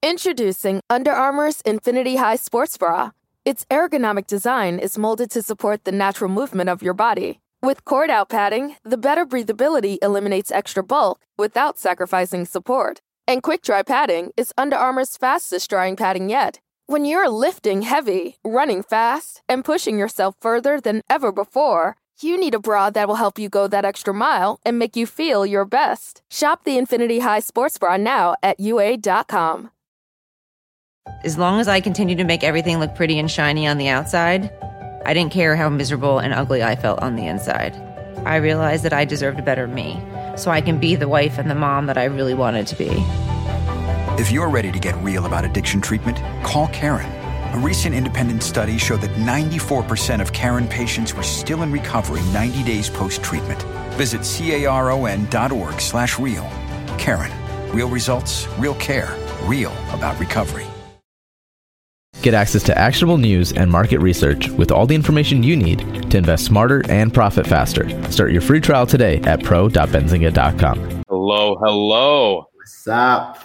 Introducing Under Armour's Infinity High Sports Bra. Its ergonomic design is molded to support the natural movement of your body. With cord-out padding, the better breathability eliminates extra bulk without sacrificing support. And quick-dry padding is Under Armour's fastest-drying padding yet. When you're lifting heavy, running fast, and pushing yourself further than ever before, you need a bra that will help you go that extra mile and make you feel your best. Shop the Infinity High Sports Bra now at UA.com. As long as I continue to make everything look pretty and shiny on the outside, I didn't care how miserable and ugly I felt on the inside. I realized that I deserved a better me, so I can be the wife and the mom that I really wanted to be. If you're ready to get real about addiction treatment, call Karen. A recent independent study showed that 94% of Karen patients were still in recovery 90 days post-treatment. Visit caron.org/real. Karen. Real results, real care, real about recovery. Get access to actionable news and market research with all the information you need to invest smarter and profit faster. Start your free trial today at pro.benzinga.com. Hello. What's up?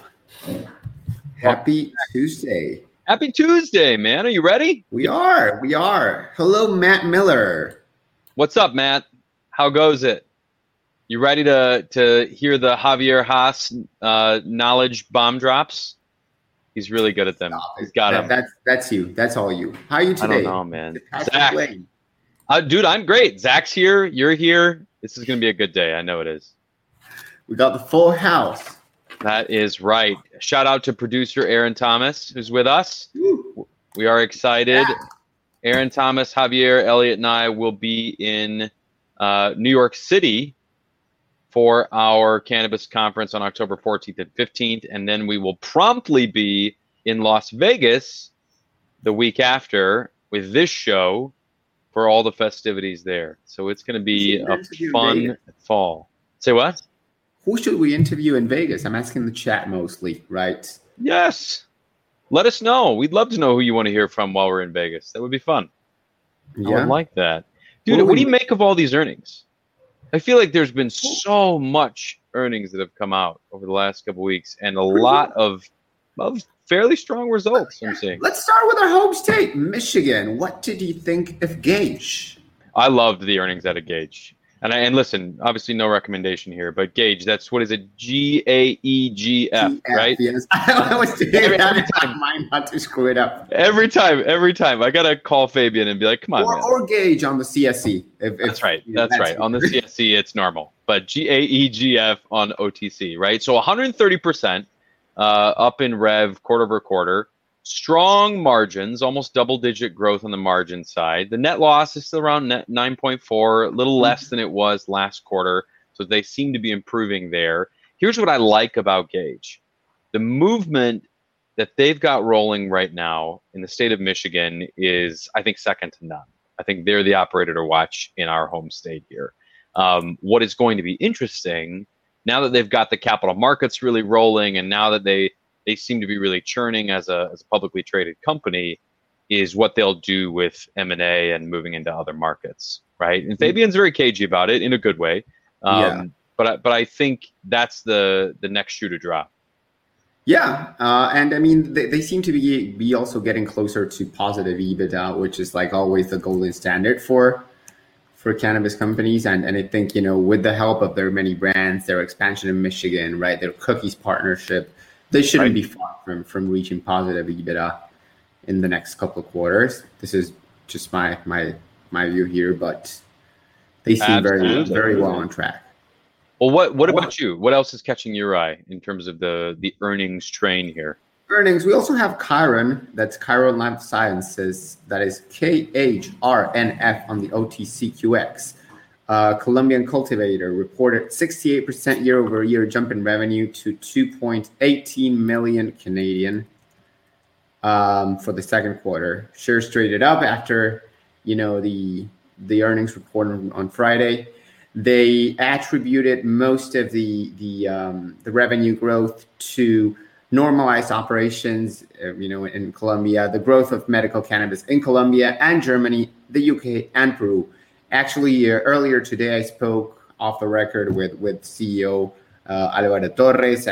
Happy Tuesday. Happy Tuesday, man. Are you ready? We are. Hello, Matt Miller. What's up, Matt? How goes it? You ready to hear the Javier Haas knowledge bomb drops? He's really good at them. He's got them. That's you. That's all you. How are you today? I don't know, man. Zach. Dude, I'm great. Zach's here. You're here. This is going to be a good day. I know it is. We got the full house. That is right. Shout out to producer Aaron Thomas, who's with us. Woo. We are excited. Yeah. Aaron Thomas, Javier, Elliot, and I will be in New York City for our cannabis conference on October 14th and 15th. And then we will promptly be in Las Vegas the week after with this show for all the festivities there. So it's going to be a fun fall. Say what? Who should we interview in Vegas? I'm asking the chat mostly, right? Yes. Let us know. We'd love to know who you want to hear from while we're in Vegas. That would be fun. Yeah. I would like that. Dude, what do you make of all these earnings? I feel like there's been so much earnings that have come out over the last couple of weeks and a lot of fairly strong results, I'm seeing. Let's start with our home state, Michigan. What did you think of Gage? I loved the earnings out of Gage. And listen, obviously no recommendation here, but Gage, that's what is it? GAEGF, right? Yes. I was every time. Mine not to screw it up. Every time. I got to call Fabian and be like, come on, man. Or Gage on the CSE. That's right. On the CSE, it's normal. But GAEGF on OTC, right? So 130% up in rev quarter over quarter. Strong margins, almost double-digit growth on the margin side. The net loss is still around 9.4, a little less than it was last quarter. So they seem to be improving there. Here's what I like about Gage. The movement that they've got rolling right now in the state of Michigan is, I think, second to none. I think they're the operator to watch in our home state here. What is going to be interesting, now that they've got the capital markets really rolling and now that they seem to be really churning as a publicly traded company, is what they'll do with M&A and moving into other markets, right? And Fabian's very cagey about it in a good way. But I think that's the next shoe to drop. Yeah, and I mean, they seem to be also getting closer to positive EBITDA, which is like always the golden standard for cannabis companies. And I think, with the help of their many brands, their expansion in Michigan, right, their Cookies partnership, they shouldn't be far from reaching positive EBITDA in the next couple of quarters. This is just my view here, but they seem very, very well on track. Well, what about you? What else is catching your eye in terms of the earnings train here? Earnings. We also have Khiron. That's Khiron Life Sciences. That is KHRNF on the OTCQX. Colombian cultivator reported 68% year-over-year jump in revenue to 2.18 million Canadian for the second quarter. Shares traded up after, the earnings report on Friday. They attributed most of the revenue growth to normalized operations, in Colombia, the growth of medical cannabis in Colombia and Germany, the UK, and Peru. Actually, earlier today, I spoke off the record with CEO Alvaro Torres, and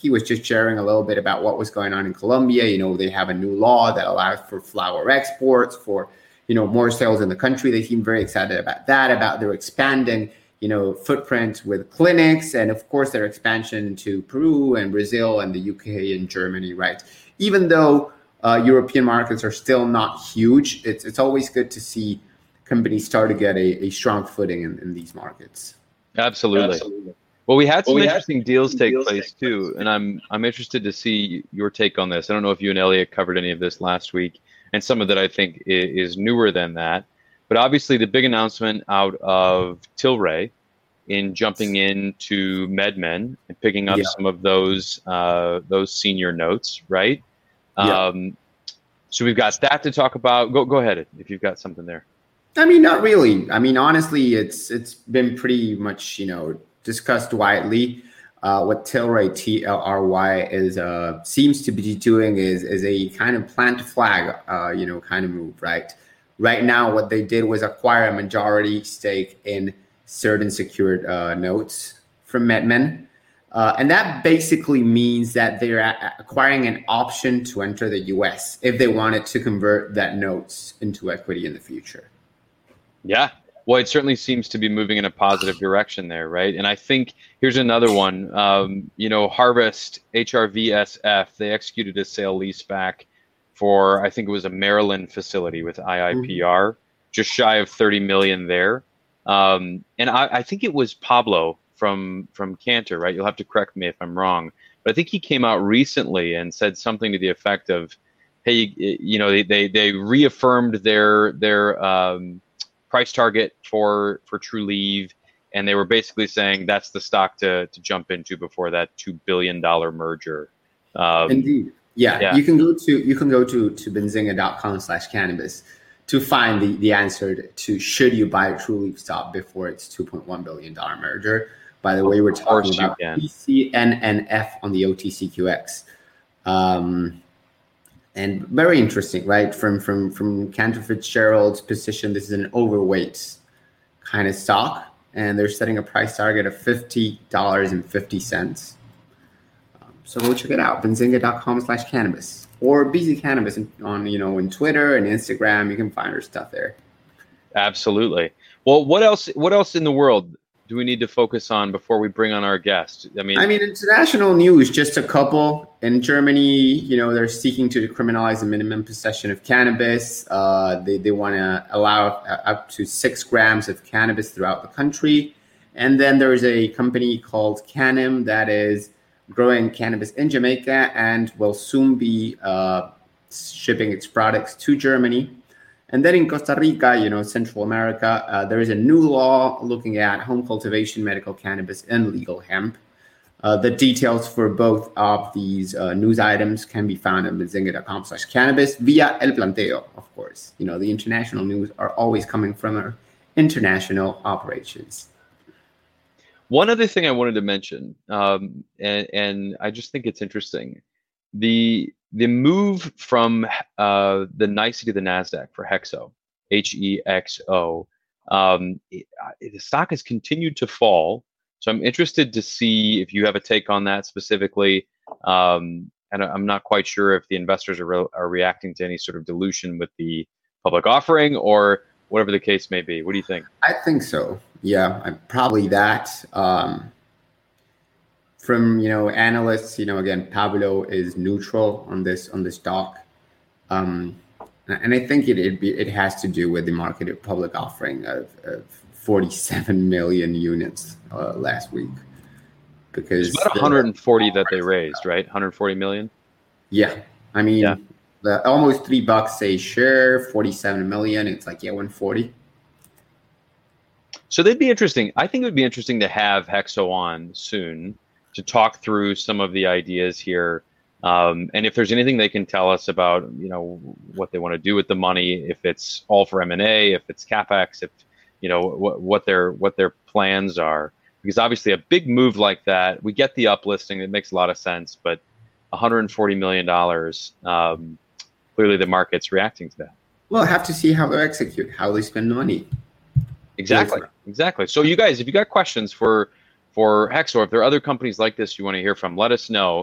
he was just sharing a little bit about what was going on in Colombia. You know, they have a new law that allows for flour exports, for, you know, more sales in the country. They seem very excited about that, about their expanding, you know, footprint with clinics, and of course their expansion to Peru and Brazil and the UK and Germany, right? Even though European markets are still not huge, it's always good to see companies start to get a strong footing in these markets. Absolutely. Well, we had some interesting deals take place too, and I'm interested to see your take on this. I don't know if you and Elliot covered any of this last week, and some of that I think is newer than that. But obviously, the big announcement out of Tilray in jumping into MedMen and picking up some of those senior notes, right? Yeah. So we've got that to talk about. Go ahead if you've got something there. I mean, not really. I mean, honestly, it's been pretty much, you know, discussed widely. What Tilray, TLRY, is seems to be doing is a kind of plant flag, you know, kind of move, right? Right now, what they did was acquire a majority stake in certain secured notes from MedMen. And that basically means that they're acquiring an option to enter the US if they wanted to convert that notes into equity in the future. Yeah. Well, it certainly seems to be moving in a positive direction there, right? And I think here's another one. You know, Harvest, HRVSF, they executed a sale leaseback for, I think it was a Maryland facility with IIPR, just shy of 30 million there. And I think it was Pablo from Cantor, right? You'll have to correct me if I'm wrong, but I think he came out recently and said something to the effect of, hey, you know, they reaffirmed their price target for Trulieve, and they were basically saying that's the stock to jump into before that $2 billion merger. Indeed. Yeah. You can go to benzinga.com/cannabis to find the answer to should you buy Trulieve stock before its $2.1 billion merger. By the way, we're talking about PCNNF on the OTCQX. And very interesting, right? From Cantor Fitzgerald's position, this is an overweight kind of stock, and they're setting a price target of $50.50. So go check it out, benzinga.com/cannabis, or BZ Cannabis on, you know, in Twitter and Instagram. You can find our stuff there. Absolutely. Well, what else in the world do we need to focus on before we bring on our guest? I mean, international news, just a couple. In Germany, you know, they're seeking to decriminalize the minimum possession of cannabis. They want to allow up to 6 grams of cannabis throughout the country. And then there is a company called Canem that is growing cannabis in Jamaica and will soon be shipping its products to Germany. And then in Costa Rica, you know, Central America, there is a new law looking at home cultivation, medical cannabis, and legal hemp. The details for both of these news items can be found at benzinga.com/cannabis via El Planteo, of course. You know, the international news are always coming from our international operations. One other thing I wanted to mention, and I just think it's interesting, the move from the NYSE to the NASDAQ for Hexo, HEXO, the stock has continued to fall. So I'm interested to see if you have a take on that specifically. And I'm not quite sure if the investors are reacting to any sort of dilution with the public offering or whatever the case may be. What do you think? I think so. Yeah, probably that. From, you know, analysts, you know, again, Pablo is neutral on this stock, and I think it has to do with the marketed public offering of 47 million units last week, because it's about 140 that they raised, right? 140 million. Yeah, I mean, almost $3 a share, 47 million. It's like 140. So they'd be interesting. I think it would be interesting to have Hexo on soon to talk through some of the ideas here, and if there's anything they can tell us about, you know, what they want to do with the money, if it's all for M&A, if it's CapEx, if, you know, what their plans are. Because obviously a big move like that, we get the uplisting, it makes a lot of sense, but $140 million, clearly the market's reacting to that. Well, I have to see how they execute, how they spend the money. Exactly. So you guys, if you got questions for Hexo, if there are other companies like this you want to hear from, let us know.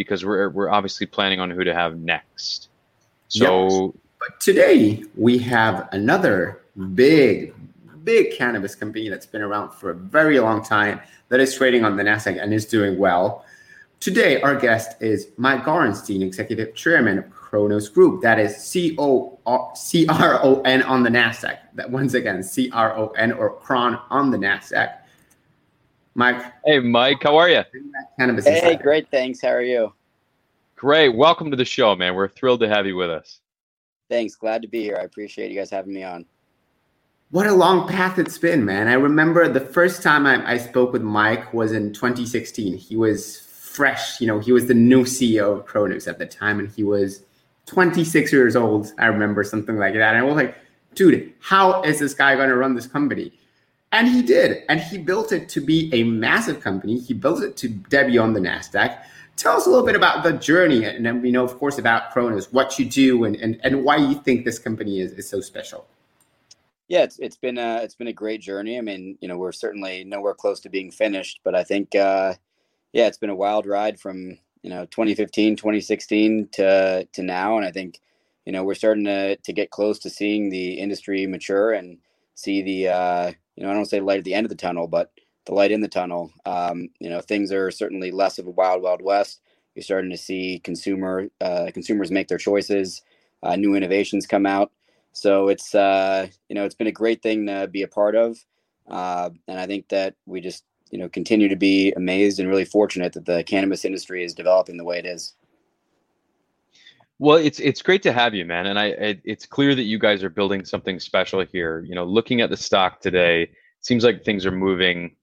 because we're obviously planning on who to have next. So, yes. But today we have another big cannabis company that's been around for a very long time that is trading on the Nasdaq and is doing well. Today, our guest is Mike Gorenstein, Executive Chairman of Cronos Group. That is CRON on the Nasdaq. That once again, CRON or CRON on the Nasdaq. Mike. Hey, Mike, how are you? Cannabis hey, great. Thanks. How are you? Great. Welcome to the show, man. We're thrilled to have you with us. Thanks. Glad to be here. I appreciate you guys having me on. What a long path it's been, man. I remember the first time I spoke with Mike was in 2016. He was fresh. He was the new CEO of Cronos at the time, and he was 26 years old. I remember something like that. And I was like, dude, how is this guy going to run this company? And he did. And he built it to be a massive company. He built it to debut on the NASDAQ. Tell us a little bit about the journey. And then we know, of course, about Cronos, what you do and why you think this company is so special. Yeah, it's been a great journey. I mean, we're certainly nowhere close to being finished, but I think, it's been a wild ride from, 2015, 2016 to now. And I think, we're starting to get close to seeing the industry mature and see the, I don't say light at the end of the tunnel, but the light in the tunnel. Things are certainly less of a wild, wild west. You're starting to see consumers make their choices, new innovations come out. So it's, it's been a great thing to be a part of. And I think that we just, continue to be amazed and really fortunate that the cannabis industry is developing the way it is. Well, it's great to have you, man. And it's clear that you guys are building something special here. Looking at the stock today, it seems like things are moving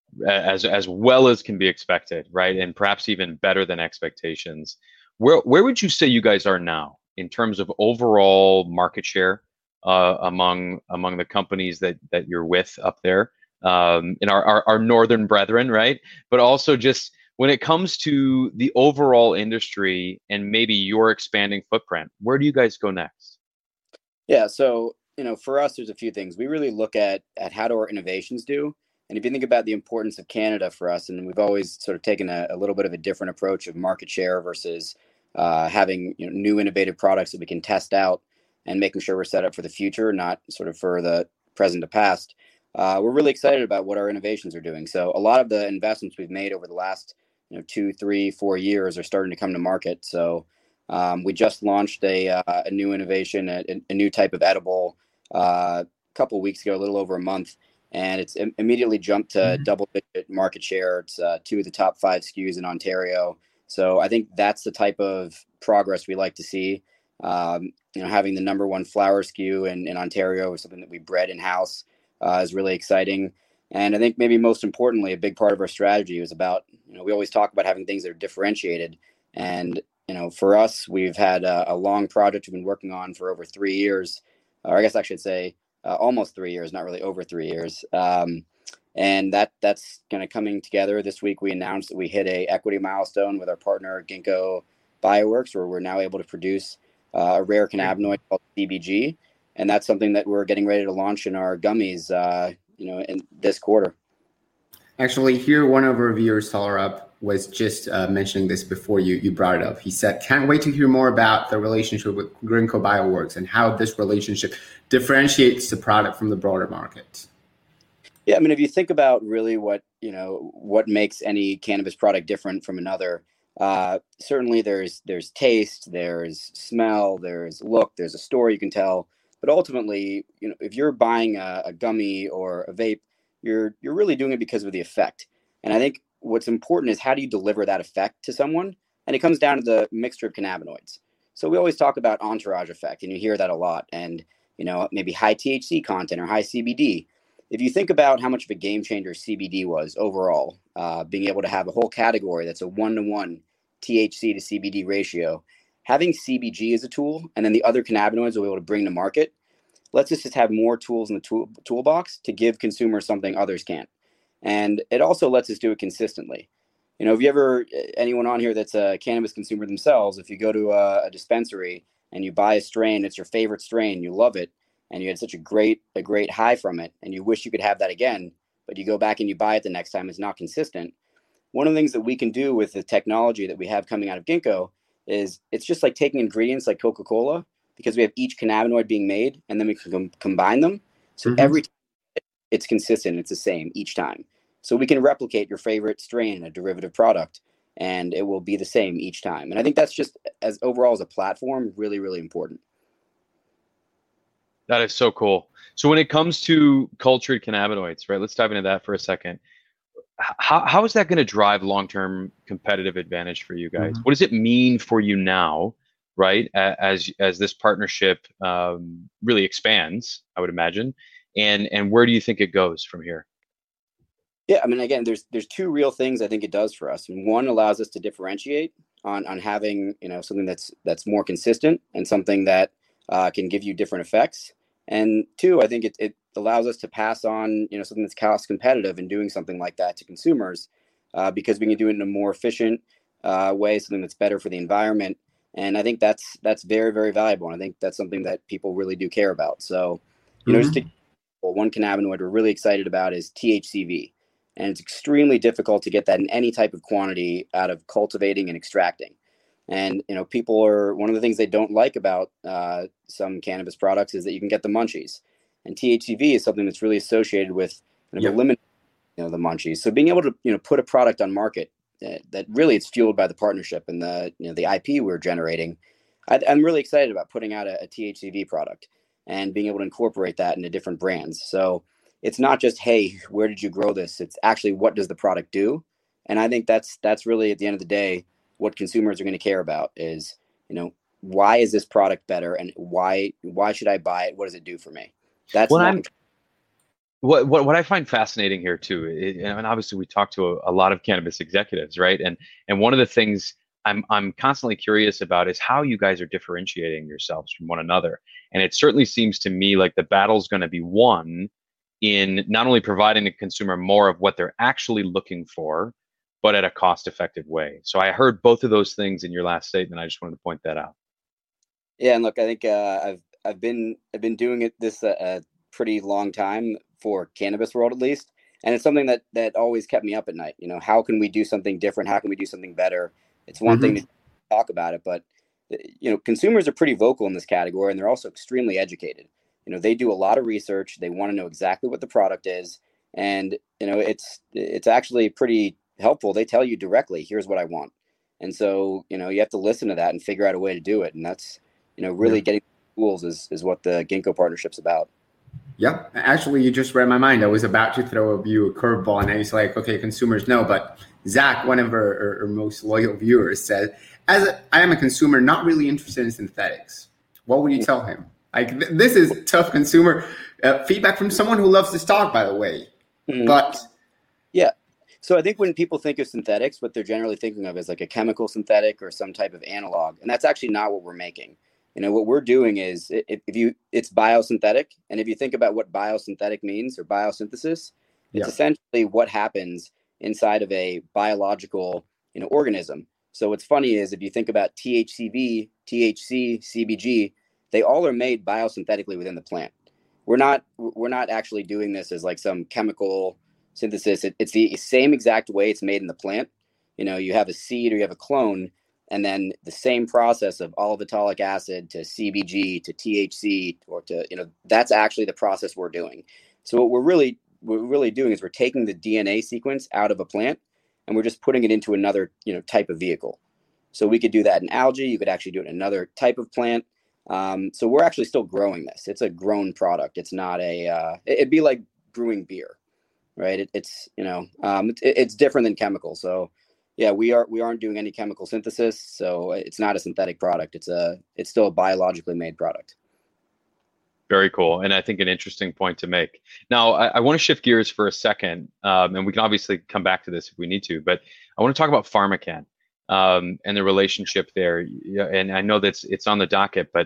as well as can be expected, right? And perhaps even better than expectations. Where would you say you guys are now in terms of overall market share among the companies that you're with up there in our northern brethren, right? But also just when it comes to the overall industry and maybe your expanding footprint, where do you guys go next? Yeah, so for us, there's a few things. We really look at how do our innovations do. And if you think about the importance of Canada for us, and we've always sort of taken a little bit of a different approach of market share versus having new innovative products that we can test out and making sure we're set up for the future, not sort of for the present to past. We're really excited about what our innovations are doing. So a lot of the investments we've made over the last 2, 3, 4 years are starting to come to market. So we just launched a new innovation, a new type of edible a couple of weeks ago, a little over a month. And it's immediately jumped to double-digit market share. It's 2 of the top 5 SKUs in Ontario. So I think that's the type of progress we like to see. Having the number 1 flower SKU in Ontario is something that we bred in-house is really exciting. And I think maybe most importantly, a big part of our strategy is about, we always talk about having things that are differentiated. And, for us, we've had a long project we've been working on for over 3 years, or I guess I should say almost 3 years, not really over 3 years. And that's kind of coming together. This week, we announced that we hit a equity milestone with our partner, Ginkgo Bioworks, where we're now able to produce a rare cannabinoid called CBG. And that's something that we're getting ready to launch in our gummies, in this quarter. Actually, here, one of our viewers, Solar was just mentioning this before you brought it up. He said, can't wait to hear more about the relationship with Ginkgo Bioworks and how this relationship differentiates the product from the broader market. Yeah, I mean, if you think about really what makes any cannabis product different from another, certainly there's taste, there's smell, there's look, there's a story you can tell. But ultimately, if you're buying a gummy or a vape, you're really doing it because of the effect. And I think what's important is how do you deliver that effect to someone? And it comes down to the mixture of cannabinoids. So we always talk about entourage effect, and you hear that a lot. And, maybe high THC content or high CBD. If you think about how much of a game changer CBD was overall, being able to have a whole category that's a 1-to-1 THC to CBD ratio, having CBG as a tool and then the other cannabinoids we'll be able to bring to market lets us just have more tools in the toolbox to give consumers something others can't. And it also lets us do it consistently. If anyone on here that's a cannabis consumer themselves, if you go to a dispensary and you buy a strain, it's your favorite strain, you love it, and you had such a great high from it, and you wish you could have that again, but you go back and you buy it the next time, it's not consistent. one of the things that we can do with the technology that we have coming out of Ginkgo is it's just like taking ingredients like Coca-Cola, because we have each cannabinoid being made, and then we can combine them. So every time it's consistent, it's the same each time. So we can replicate your favorite strain in a derivative product, and it will be the same each time. And I think that's just, as overall as a platform, really, really important. That is so cool. So when it comes to cultured cannabinoids, right, let's dive into that for a second. How is that going to drive long-term competitive advantage for you guys? What does it mean for you now, right, as this partnership really expands, I would imagine, and where do you think it goes from here? Yeah, I mean, again, there's two real things I think it does for us. And one, allows us to differentiate on having, you know, something that's more consistent and something that can give you different effects. And two, I think it allows us to pass on, you know, something that's cost competitive and doing something like that to consumers, because we can do it in a more efficient way, something that's better for the environment. And I think that's very, very valuable. And I think that's something that people really do care about. So, you know, just one cannabinoid we're really excited about is THCV. And it's extremely difficult to get that in any type of quantity out of cultivating and extracting. And, you know, one of the things they don't like about some cannabis products is that you can get the munchies. And THCV is something that's really associated with kind of eliminating, you know, the munchies. So being able to, you know, put a product on market that really it's fueled by the partnership and the, you know, the IP we're generating. I'm really excited about putting out a THCV product and being able to incorporate that into different brands. So it's not just, hey, where did you grow this? It's actually, what does the product do? And I think that's really, at the end of the day, what consumers are going to care about is, you know, why is this product better, and why should I buy it? What does it do for me? That's what I find fascinating here too, and obviously we talk to a lot of cannabis executives, right? And one of the things I'm constantly curious about is how you guys are differentiating yourselves from one another. And it certainly seems to me like the battle's going to be won in not only providing the consumer more of what they're actually looking for, but at a cost-effective way. So I heard both of those things in your last statement. I just wanted to point that out. Yeah, and look, I think I've been doing this a pretty long time for cannabis world, at least, and it's something that always kept me up at night. You know, how can we do something different? How can we do something better? It's one thing to talk about it, but you know, consumers are pretty vocal in this category, and they're also extremely educated. You know, they do a lot of research. They want to know exactly what the product is, and you know, it's actually pretty helpful. They tell you directly, here's what I want. And so, you know, you have to listen to that and figure out a way to do it. And that's, you know, really getting tools is what the Ginkgo partnership's about. Yep. Actually, you just read my mind. I was about to throw you a curveball, and I was like, okay, consumers know. But Zach, one of our most loyal viewers, said, I am a consumer not really interested in synthetics. What would you tell him? Like, this is tough consumer feedback from someone who loves this talk, by the way. But yeah. So I think when people think of synthetics, what they're generally thinking of is like a chemical synthetic or some type of analog. And that's actually not what we're making. You know, what we're doing is it's biosynthetic. And if you think about what biosynthetic means, or biosynthesis, it's essentially what happens inside of a biological, you know, organism. So what's funny is if you think about THCV, THC, CBG, they all are made biosynthetically within the plant. We're not actually doing this as like some chemical synthesis. It's the same exact way it's made in the plant. You know, you have a seed or you have a clone, and then the same process of olivetolic acid to CBG to THC or to, you know, that's actually the process we're doing. So what we're really doing is we're taking the DNA sequence out of a plant and we're just putting it into another, you know, type of vehicle. So we could do that in algae. You could actually do it in another type of plant. So we're actually still growing this. It's a grown product. It's not it'd be like brewing beer. Right. It's, you know, it's different than chemical. So yeah, we aren't doing any chemical synthesis. So it's not a synthetic product. It's still a biologically made product. Very cool. And I think an interesting point to make. Now, I want to shift gears for a second, and we can obviously come back to this if we need to, but I want to talk about PharmaCann and the relationship there. And I know that it's on the docket, but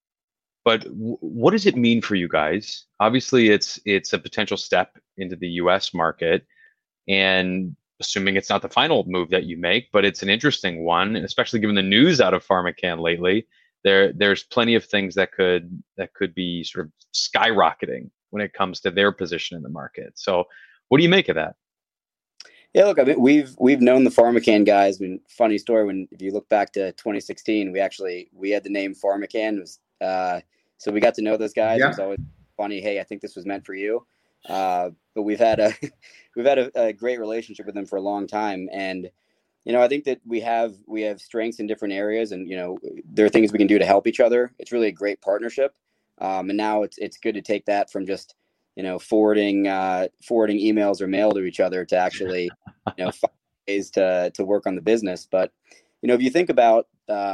what does it mean for you guys? Obviously, it's a potential step into the U.S. market, and assuming it's not the final move that you make, but it's an interesting one, especially given the news out of PharmaCann lately. There's plenty of things that could be sort of skyrocketing when it comes to their position in the market. So, what do you make of that? Yeah, look, I mean, we've known the PharmaCann guys. I mean, funny story. When if you look back to 2016, we had the name PharmaCann. It was so we got to know those guys. It was always funny. Hey, I think this was meant for you. But we've had a great relationship with them for a long time, and I think that we have strengths in different areas, and there are things we can do to help each other. It's really a great partnership, and now it's good to take that from just forwarding emails or mail to each other to actually find ways to work on the business. But if you think about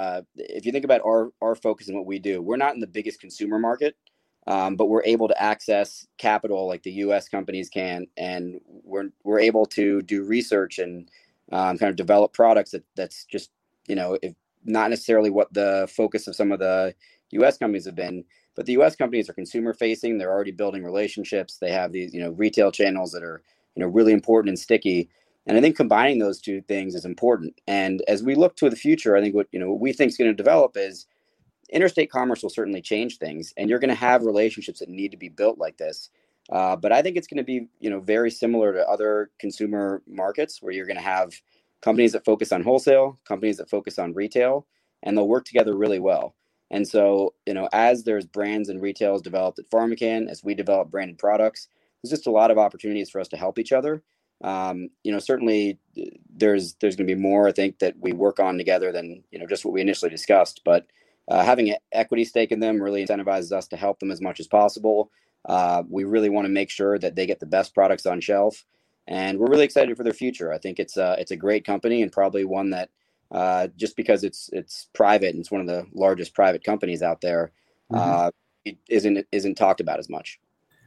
our focus and what we do, we're not in the biggest consumer market, but we're able to access capital like the U.S. companies can, and we're able to do research and kind of develop products that's just if not necessarily what the focus of some of the U.S. companies have been. But the U.S. companies are consumer facing. They're already building relationships. They have these, retail channels that are, really important and sticky. And I think combining those two things is important. And as we look to the future, I think what we think is going to develop is interstate commerce will certainly change things. And you're going to have relationships that need to be built like this. But I think it's going to be, very similar to other consumer markets where you're going to have companies that focus on wholesale, companies that focus on retail, and they'll work together really well. And so, as there's brands and retails developed at PharmaCann, as we develop branded products, there's just a lot of opportunities for us to help each other. Certainly there's going to be more, I think, that we work on together than, just what we initially discussed. But having an equity stake in them really incentivizes us to help them as much as possible. We really want to make sure that they get the best products on shelf. And we're really excited for their future. I think it's a great company, and probably one that just because it's private and it's one of the largest private companies out there, it isn't talked about as much.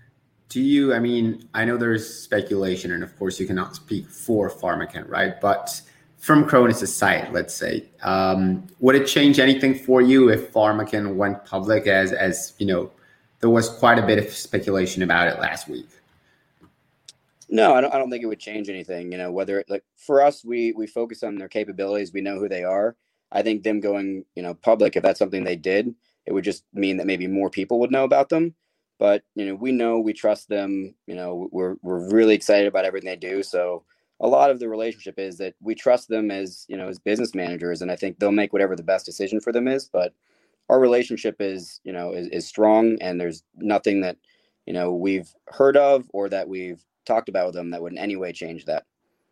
I mean, I know there's speculation, and of course you cannot speak for PharmaCann, right? But from Cronus' side, let's say, would it change anything for you if PharmaCann went public, as there was quite a bit of speculation about it last week? No, I don't think it would change anything. Whether for us, we focus on their capabilities. We know who they are. I think them going, public, if that's something they did, it would just mean that maybe more people would know about them. But, we trust them. We're really excited about everything they do. So a lot of the relationship is that we trust them as business managers. And I think they'll make whatever the best decision for them is. But our relationship is strong, and there's nothing that, we've heard of or that we've talked about with them that would in any way change that.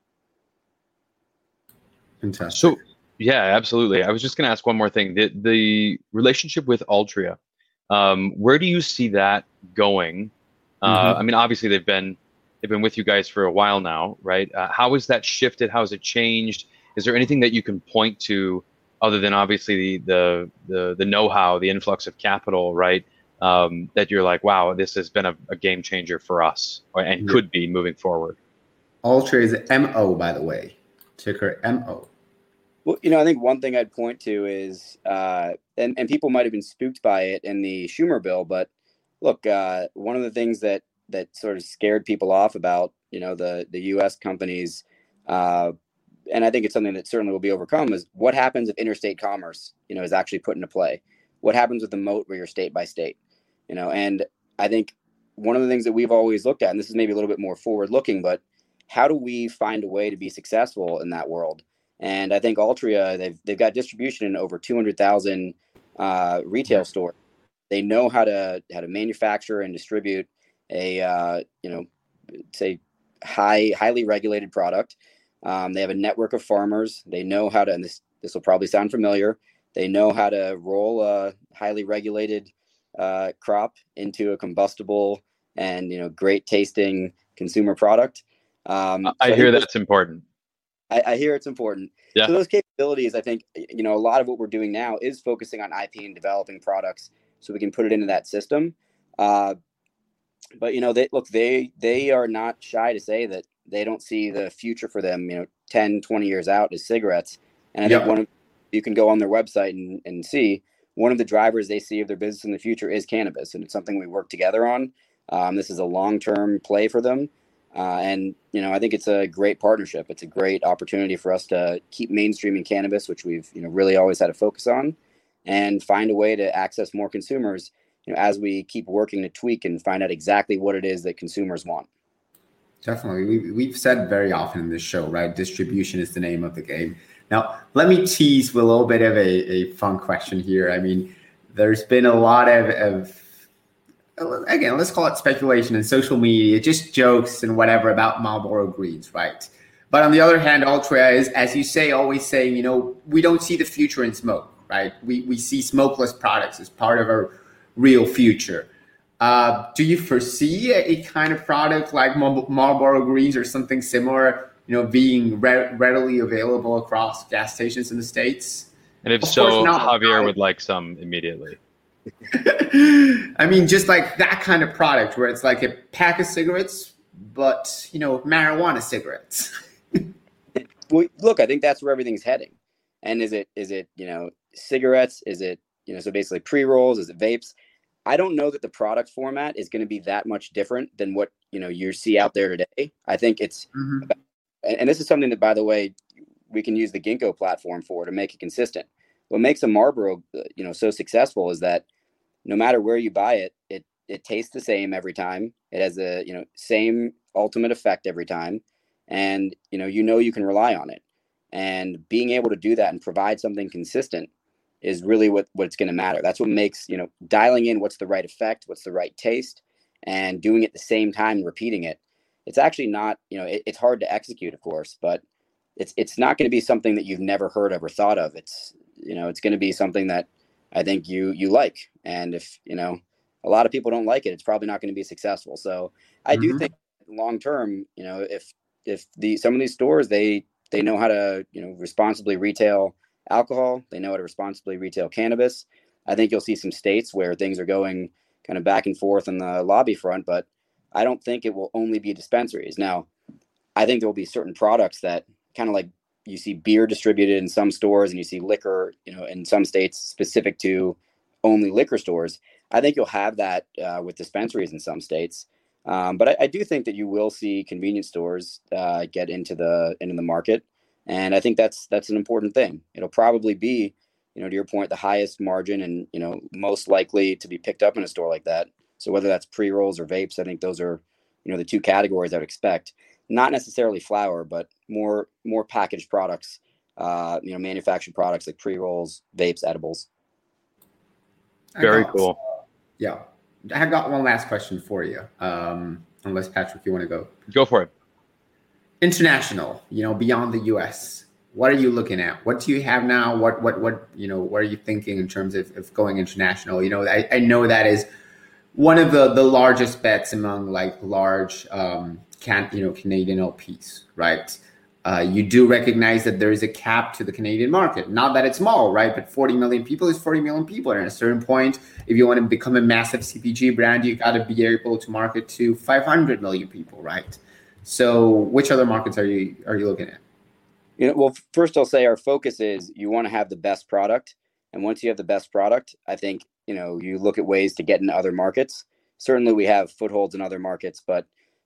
Fantastic. So, yeah, absolutely. I was just going to ask one more thing. The relationship with Altria, where do you see that going? I mean, obviously they've been with you guys for a while now, right? How has that shifted? How has it changed? Is there anything that you can point to other than obviously the know-how, the influx of capital, right? That you're like, wow, this has been a game changer for us, and could be moving forward. Altria is MO, by the way, ticker MO. Well, I think one thing I'd point to is, and people might have been spooked by it in the Schumer bill, but look, one of the things that sort of scared people off about, the U.S. companies, and I think it's something that certainly will be overcome, is what happens if interstate commerce, is actually put into play? What happens with the moat where you're state by state? And I think one of the things that we've always looked at, and this is maybe a little bit more forward looking, but how do we find a way to be successful in that world? And I think Altria, they've got distribution in over 200,000 retail stores. They know how to manufacture and distribute a say highly regulated product. They have a network of farmers. They know how to, and this will probably sound familiar, they know how to roll a highly regulated crop into a combustible and great tasting consumer product. I hear that's important. I hear it's important. Yeah. So those capabilities, I think, a lot of what we're doing now is focusing on IP and developing products so we can put it into that system. But they are not shy to say that they don't see the future for them, 10, 20 years out as cigarettes. And I think you can go on their website and see one of the drivers they see of their business in the future is cannabis. And it's something we work together on. This is a long-term play for them. And I think it's a great partnership. It's a great opportunity for us to keep mainstreaming cannabis, which we've, really always had a focus on, and find a way to access more consumers, as we keep working to tweak and find out exactly what it is that consumers want. Definitely. We've said very often in this show, right? Distribution is the name of the game. Now, let me tease with a little bit of a fun question here. I mean, there's been a lot of again, let's call it speculation in social media, just jokes and whatever about Marlboro Greens, right? But on the other hand, Altria is, as you say, always saying, you know, we don't see the future in smoke, right? We see smokeless products as part of our real future. Do you foresee a kind of product like Marlboro Greens or something similar, you know, being readily available across gas stations in the States? And if so, Javier would like some immediately. I mean, just like that kind of product where it's like a pack of cigarettes, but, you know, marijuana cigarettes. Well, look, I think that's where everything's heading. And is it, you know, cigarettes? Is it, you know, so basically pre-rolls? Is it vapes? I don't know that the product format is going to be that much different than what, you know, you see out there today. I think it's, and this is something that, by the way, we can use the Ginkgo platform for to make it consistent. What makes a Marlboro, you know, so successful is that no matter where you buy it, it tastes the same every time. It has the, you know, same ultimate effect every time. And, you know, you can rely on it. And being able to do that and provide something consistent is really what's going to matter. That's what makes, you know, dialing in what's the right effect, what's the right taste, and doing it at the same time and repeating it. It's actually not, you know, it's hard to execute, of course, but it's not going to be something that you've never heard of or thought of. It's, you know, it's going to be something that I think you like. And if, you know, a lot of people don't like it, it's probably not going to be successful. So I do think long term, you know, if some of these stores, they know how to, you know, responsibly retail alcohol, they know how to responsibly retail cannabis. I think you'll see some states where things are going kind of back and forth on the lobby front, but I don't think it will only be dispensaries. Now, I think there will be certain products that kind of like you see beer distributed in some stores and you see liquor, you know, in some states specific to only liquor stores. I think you'll have that with dispensaries in some states. But I do think that you will see convenience stores get into the market. And I think that's an important thing. It'll probably be, you know, to your point, the highest margin and, you know, most likely to be picked up in a store like that. So whether that's pre-rolls or vapes, I think those are, you know, the two categories I would expect. Not necessarily flower, but more packaged products, you know, manufactured products like pre-rolls, vapes, edibles. Very cool. Yeah. I got one last question for you. Unless, Patrick, you want to go? Go for it. International, you know, beyond the US, what are you looking at? What do you have now? What, you know, what are you thinking in terms of going international? You know, I know that is one of the largest bets among like large, Canadian LPs, right? You do recognize that there is a cap to the Canadian market. Not that it's small, right? But 40 million people is 40 million people. And at a certain point, if you want to become a massive CPG brand, you got to be able to market to 500 million people, right? So which other markets are you looking at? You know, well, first I'll say our focus is you want to have the best product. And once you have the best product, I think, you know, you look at ways to get into other markets. Certainly we have footholds in other markets, but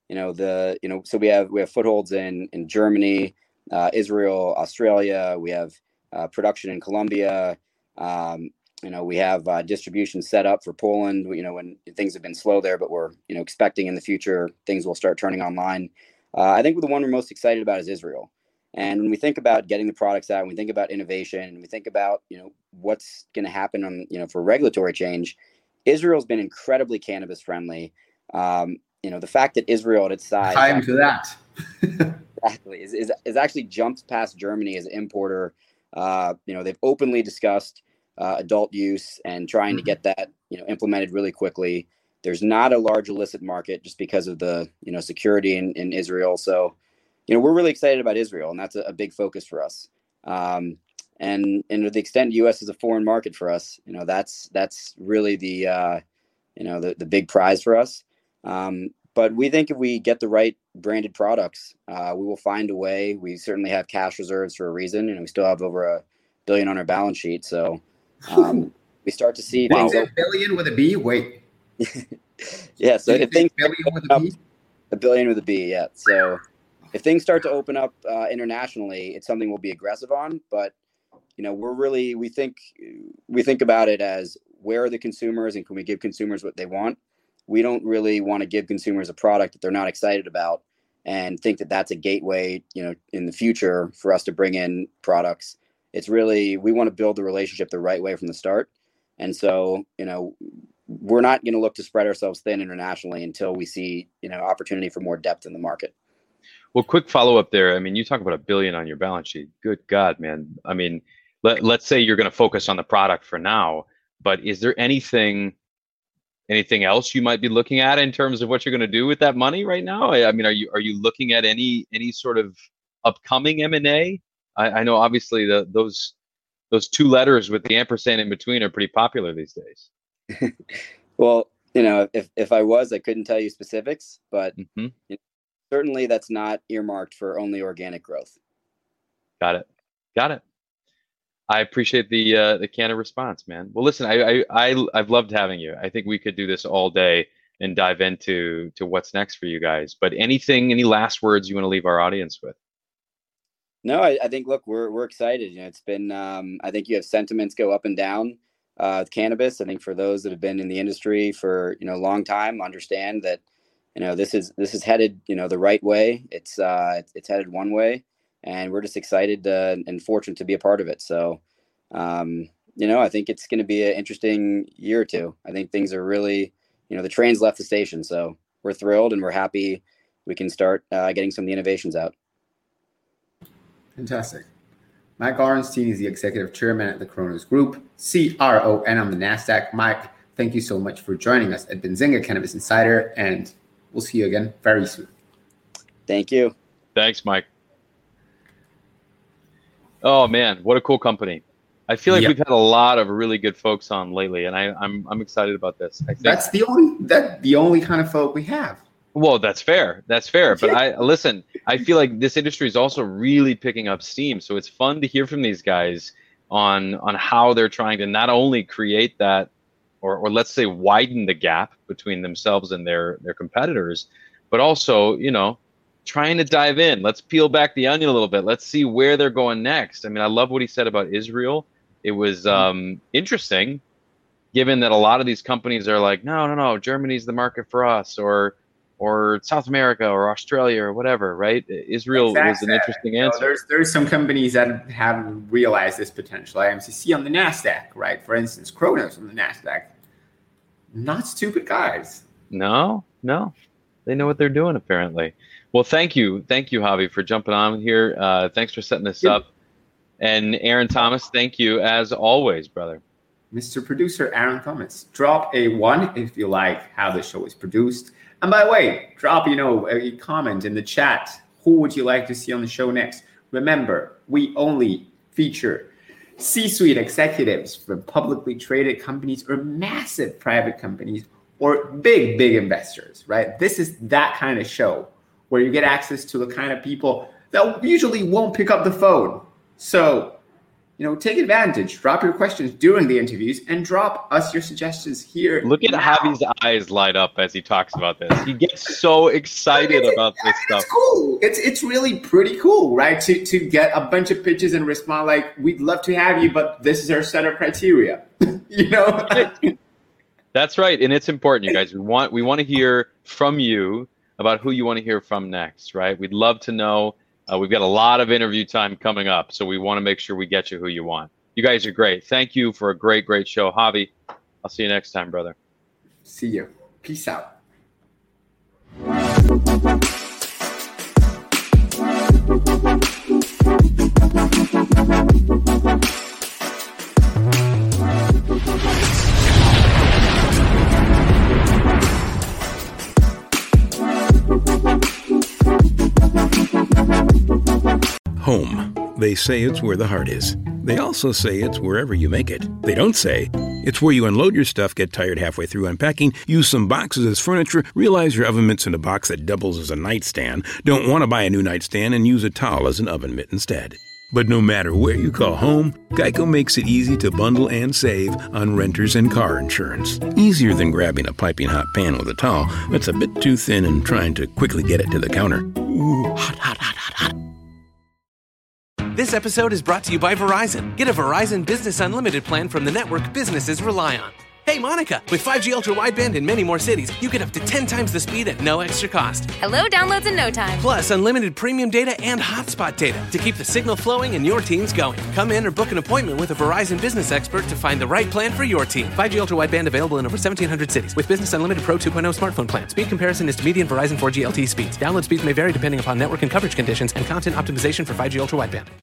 so we have footholds in Germany, Israel, Australia. We have production in Colombia. You know, we have distribution set up for Poland. You know, when things have been slow there, but we're, you know, expecting in the future things will start turning online. I think the one we're most excited about is Israel. And when we think about getting the products out, when we think about innovation, and we think about, you know, what's going to happen on, you know, for regulatory change, Israel's been incredibly cannabis friendly. You know, the fact that Israel at its size, time to that, exactly, is actually jumped past Germany as an importer. You know, they've openly discussed adult use and trying to get that, you know, implemented really quickly. There's not a large illicit market just because of the, you know, security in Israel. So, you know, we're really excited about Israel, and that's a big focus for us. And to the extent U.S. is a foreign market for us, you know, that's really the big prize for us. But we think if we get the right branded products, we will find a way. We certainly have cash reserves for a reason, and we still have over $1 billion on our balance sheet. So we start to see things. $1 billion with a B? Wait. Yeah. So if things $1 billion with a B? $1 billion with a B, yeah. So if things start to open up internationally, it's something we'll be aggressive on. But, you know, we think about it as where are the consumers and can we give consumers what they want? We don't really want to give consumers a product that they're not excited about and think that that's a gateway, in the future for us to bring in products. It's really, we want to build the relationship the right way from the start. And so, we're not going to look to spread ourselves thin internationally until we see, opportunity for more depth in the market. Well, quick follow up there. I mean, you talk about $1 billion on your balance sheet. Good God, man. I mean, let's say you're going to focus on the product for now, but is there anything else you might be looking at in terms of what you're going to do with that money right now? I mean, are you looking at any sort of upcoming M&A? I know obviously those 2 letters with the ampersand in between are pretty popular these days. Well, if I was, I couldn't tell you specifics, but certainly that's not earmarked for only organic growth. Got it. I appreciate the candid response, man. Well, listen, I've loved having you. I think we could do this all day and dive into what's next for you guys. But any last words you want to leave our audience with? No, I think, look, we're excited. It's been, I think you have sentiments go up and down with cannabis. I think for those that have been in the industry for, a long time, understand that, this is headed, the right way. It's headed one way, and we're just excited and fortunate to be a part of it. So, I think it's going to be an interesting year or two. I think things are really, the train's left the station. So we're thrilled and we're happy we can start getting some of the innovations out. Fantastic. Mike Orenstein is the executive chairman at the Cronos Group, CRON on the NASDAQ. Mike, thank you so much for joining us at Benzinga Cannabis Insider, and we'll see you again very soon. Thank you. Thanks, Mike. Oh man, what a cool company. I feel like we've had a lot of really good folks on lately, and I'm excited about this. I think that's the only kind of folk we have. Well, that's fair. But I feel like this industry is also really picking up steam. So it's fun to hear from these guys on how they're trying to not only create that, or let's say widen the gap between themselves and their competitors, but also, trying to dive in. Let's peel back the onion a little bit. Let's see where they're going next. I mean, I love what he said about Israel. It was interesting, given that a lot of these companies are like, no, Germany's the market for us, or South America or Australia or whatever, right? Israel was an interesting answer. There's some companies that haven't realized this potential. IMCC on the NASDAQ, right? For instance, Cronos on the NASDAQ. Not stupid guys. No. They know what they're doing, apparently. Well, thank you, Javi, for jumping on here. Thanks for setting this up. And Aaron Thomas, thank you as always, brother. Mr. Producer Aaron Thomas, drop a 1 if you like how the show is produced. And by the way, drop, a comment in the chat. Who would you like to see on the show next? Remember, we only feature C-suite executives from publicly traded companies or massive private companies or big investors, right? This is that kind of show where you get access to the kind of people that usually won't pick up the phone. So, take advantage. Drop your questions during the interviews and drop us your suggestions here. Look at Javi's eyes light up as he talks about this. He gets so excited about this stuff. It's cool. It's really pretty cool, right? To get a bunch of pitches and respond like, we'd love to have you, but this is our set of criteria. That's right. And it's important, you guys. We want to hear from you about who you want to hear from next, right? We'd love to know. We've got a lot of interview time coming up, so we want to make sure we get you who you want. You guys are great. Thank you for a great show. Javi, I'll see you next time, brother. See you. Peace out. Home. They say it's where the heart is. They also say it's wherever you make it. They don't say it's where you unload your stuff, get tired halfway through unpacking, use some boxes as furniture, realize your oven mitt's in a box that doubles as a nightstand, don't want to buy a new nightstand, and use a towel as an oven mitt instead. But no matter where you call home, Geico makes it easy to bundle and save on renters and car insurance. Easier than grabbing a piping hot pan with a towel that's a bit too thin and trying to quickly get it to the counter. Ooh, hot, hot, hot, hot, hot. This episode is brought to you by Verizon. Get a Verizon Business Unlimited plan from the network businesses rely on. Hey, Monica, with 5G Ultra Wideband in many more cities, you get up to 10 times the speed at no extra cost. Hello, downloads in no time. Plus, unlimited premium data and hotspot data to keep the signal flowing and your teams going. Come in or book an appointment with a Verizon business expert to find the right plan for your team. 5G Ultra Wideband available in over 1,700 cities with Business Unlimited Pro 2.0 smartphone plan. Speed comparison is to median Verizon 4G LTE speeds. Download speeds may vary depending upon network and coverage conditions and content optimization for 5G Ultra Wideband.